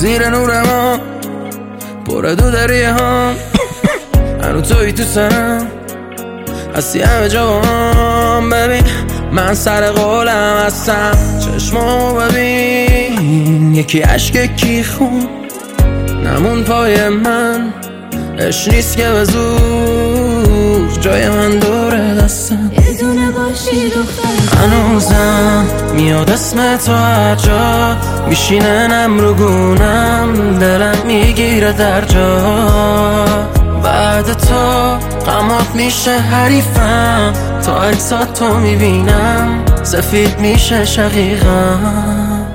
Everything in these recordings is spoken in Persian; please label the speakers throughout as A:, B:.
A: زیر نور ما پر دودریه ها هنو توی تو سرم هستی همه جا با هم. ببین من سر قولم هستم، چشمامو ببین یکی عشق یکی خون نمون پای من. اش نیست که به زور جای من دوره دستم
B: یه دونه باشی دختر.
A: هنوزم میاد اسم تو هر جا میشینه نم رو گونم، دلم میگیره در جا. بعد تو غمات میشه حریفم، تا عکسات تو میبینم سفید میشه شقیقم.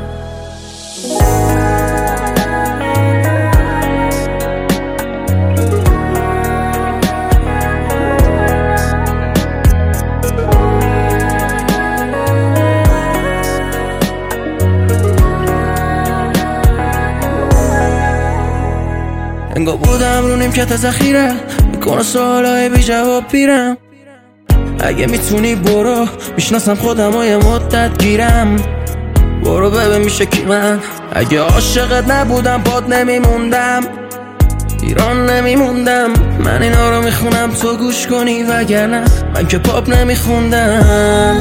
A: انگار بودم رو نیمکت ذخیره، میکنه سوالای بی جواب پیرم. اگه میتونی برو، میشناسم خودم و یه مدت گیرم. برو ببین میشه کی من. اگه عاشقت نبودم باد نمیموندم، ایران نمیموندم. من اینا رو میخونم تو گوش کنی، وگرنه من که پاپ نمیخوندم.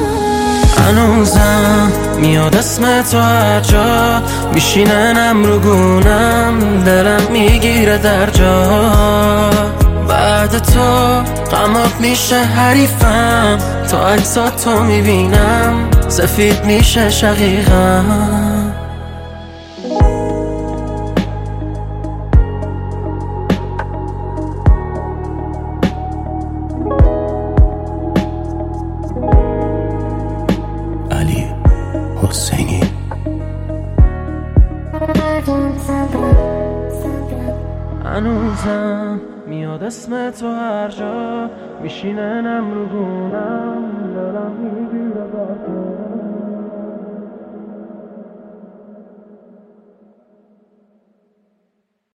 A: هنوزم میاد اسم تو هر جا میشینه نم رو گونم، دلم میگیره در جا. بعد تو غمات میشه حریفم، تا عکسات تو میبینم سفید میشه شقیقم. علی حسینی هنوزم میاد اسم تو هر جا میشینه نم رو گونم، دلم میگیره